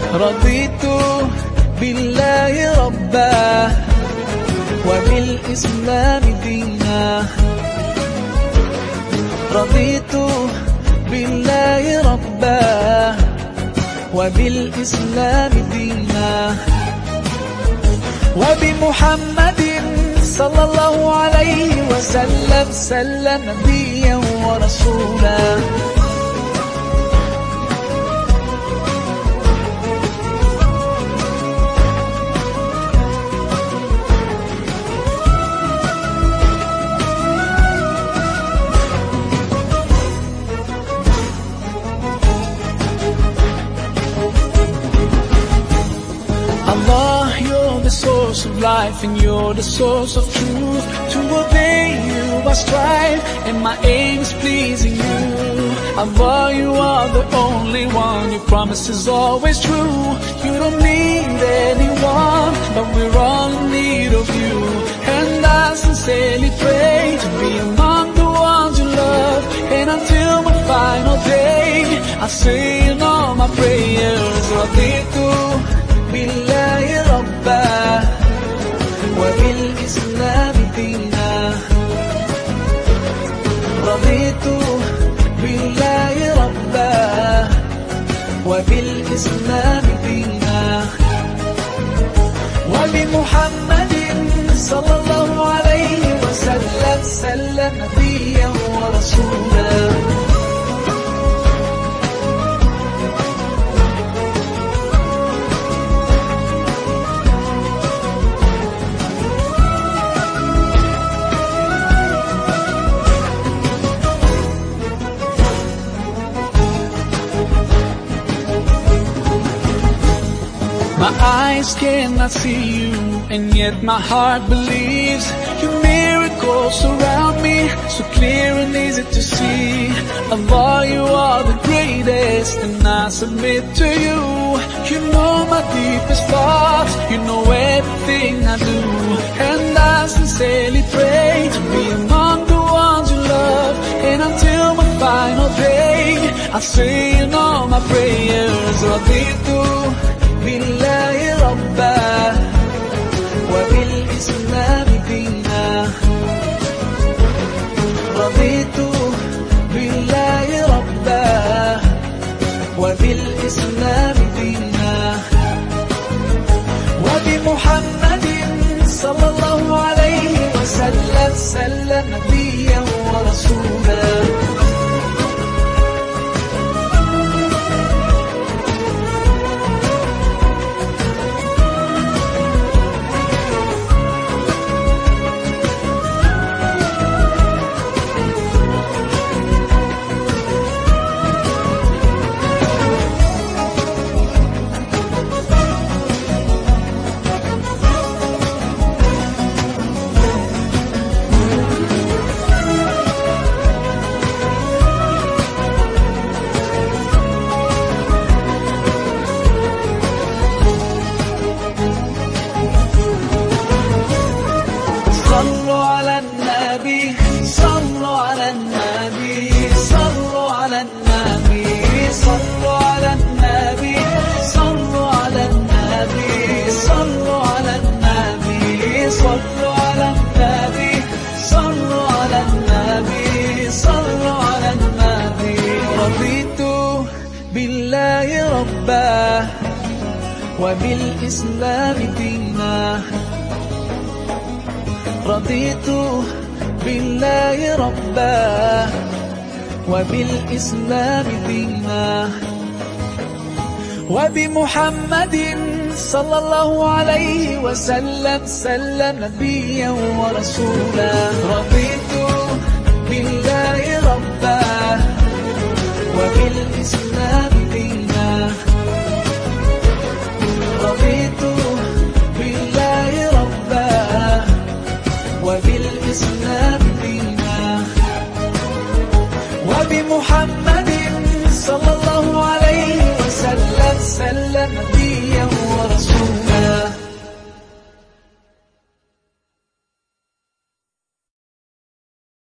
رضيت بالله ربا وبالإسلام دينا. رضيت بالله ربا وبالإسلام دينا وبمحمد صلى الله عليه وسلم نبيا ورسولا. Allah, you're the source of life and you're the source of truth. To obey you I strive and my aim is pleasing you. Allah, you are the only one, your promise is always true. You don't need anyone, but we're all in need of you. And I sincerely pray to be among the ones you love. And until my final day I say in all my prayers, Raditu بالله ربا وبالإسلام دينا. رضيت بالله ربا وبالإسلام دينا وبمحمد صلى الله عليه وسلم نبيا ورسولا. My eyes cannot see you, and yet my heart believes. Your miracles surround me, so clear and easy to see. Allah, you are the greatest, and I submit to you. You know my deepest thoughts, you know everything I do. And I sincerely pray to be among the ones you love. And until my final day I say in all my prayers, Raditu بالله ربا وبالإسلام دينا. رضيت بالله ربا وبالإسلام دينا وبمحمد صلى الله عليه وسلم نبيا ورسولا. صلوا على النبي صلوا على النبي صلوا على النبي صلوا على النبي صلوا على النبي صلوا على النبي صلوا على النبي صلوا على النبي صلوا على النبي. رضيت بالله ربا وبالإسلام دينا. رضيت بالله ربا وبالإسلام دينا وبمحمد صلى الله عليه وسلم نبيا ورسولا. رضيت